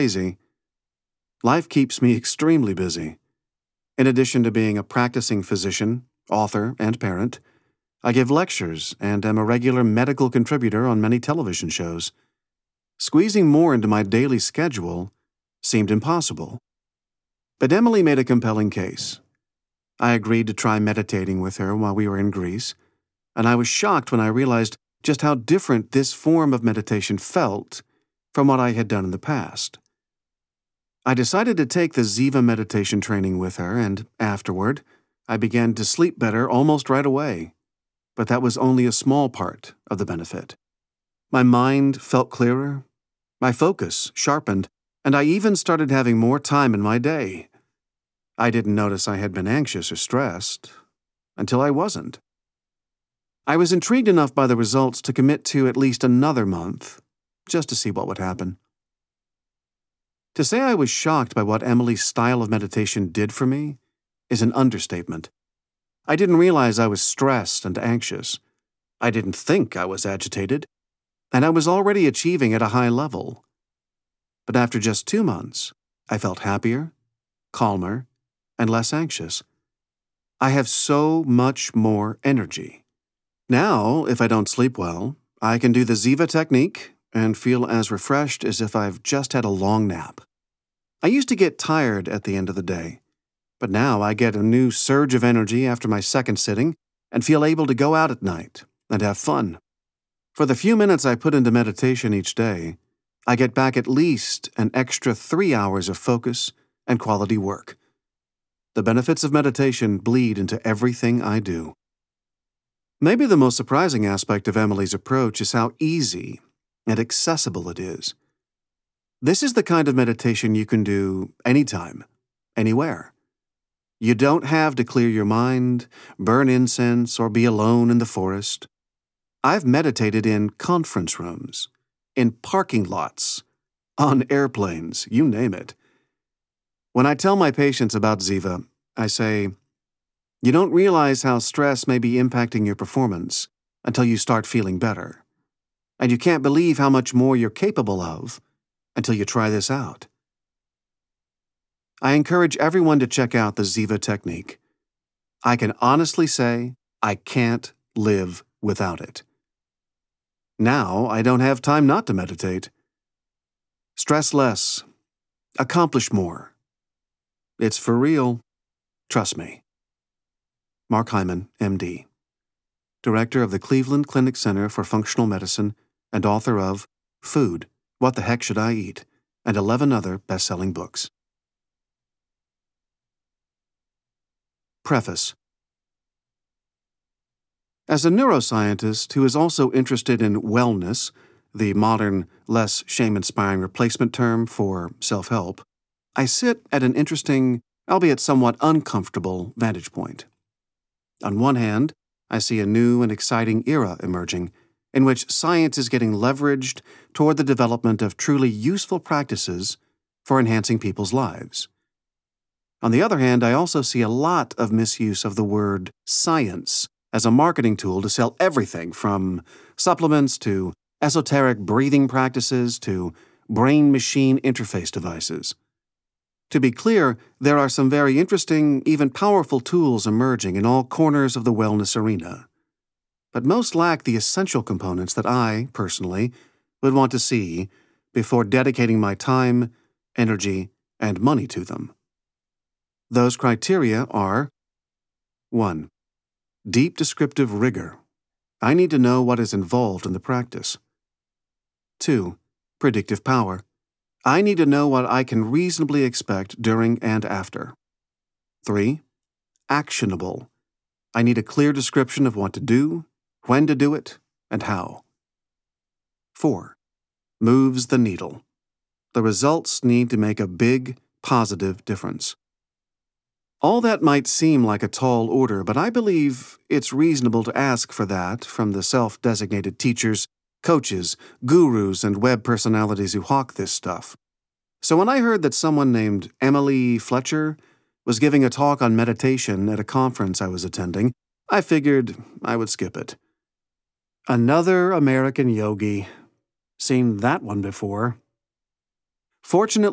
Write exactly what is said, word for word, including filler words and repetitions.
crazy. Life keeps me extremely busy. In addition to being a practicing physician, author, and parent, I give lectures and am a regular medical contributor on many television shows. Squeezing more into my daily schedule seemed impossible. But Emily made a compelling case. I agreed to try meditating with her while we were in Greece, and I was shocked when I realized just how different this form of meditation felt from what I had done in the past. I decided to take the Ziva meditation training with her, and afterward, I began to sleep better almost right away. But that was only a small part of the benefit. My mind felt clearer, my focus sharpened, and I even started having more time in my day. I didn't notice I had been anxious or stressed until I wasn't. I was intrigued enough by the results to commit to at least another month, just to see what would happen. To say I was shocked by what Emily's style of meditation did for me is an understatement. I didn't realize I was stressed and anxious. I didn't think I was agitated, and I was already achieving at a high level. But after just two months, I felt happier, calmer, and less anxious. I have so much more energy. Now, if I don't sleep well, I can do the Ziva technique and feel as refreshed as if I've just had a long nap. I used to get tired at the end of the day, but now I get a new surge of energy after my second sitting and feel able to go out at night and have fun. For the few minutes I put into meditation each day, I get back at least an extra three hours of focus and quality work. The benefits of meditation bleed into everything I do. Maybe the most surprising aspect of Emily's approach is how easy and accessible it is. This is the kind of meditation you can do anytime, anywhere. You don't have to clear your mind, burn incense, or be alone in the forest. I've meditated in conference rooms, in parking lots, on airplanes, you name it. When I tell my patients about Ziva, I say, you don't realize how stress may be impacting your performance until you start feeling better. And you can't believe how much more you're capable of until you try this out. I encourage everyone to check out the Ziva technique. I can honestly say I can't live without it. Now I don't have time not to meditate. Stress less. Accomplish more. It's for real. Trust me. Mark Hyman, M D, Director of the Cleveland Clinic Center for Functional Medicine and author of Food, What the Heck Should I Eat? And eleven other best-selling books. Preface. As a neuroscientist who is also interested in wellness, the modern, less shame-inspiring replacement term for self-help, I sit at an interesting, albeit somewhat uncomfortable, vantage point. On one hand, I see a new and exciting era emerging, in which science is getting leveraged toward the development of truly useful practices for enhancing people's lives. On the other hand, I also see a lot of misuse of the word science as a marketing tool to sell everything from supplements to esoteric breathing practices to brain-machine interface devices. To be clear, there are some very interesting, even powerful tools emerging in all corners of the wellness arena. But most lack the essential components that I, personally, would want to see before dedicating my time, energy, and money to them. Those criteria are: one. Deep descriptive rigor. I need to know what is involved in the practice. two. Predictive power. I need to know what I can reasonably expect during and after. three. Actionable. I need a clear description of what to do, when to do it, and how. four. Moves the needle. The results need to make a big, positive difference. All that might seem like a tall order, but I believe it's reasonable to ask for that from the self-designated teachers, coaches, gurus, and web personalities who hawk this stuff. So when I heard that someone named Emily Fletcher was giving a talk on meditation at a conference I was attending, I figured I would skip it. Another American yogi. Seen that one before. Fortunately,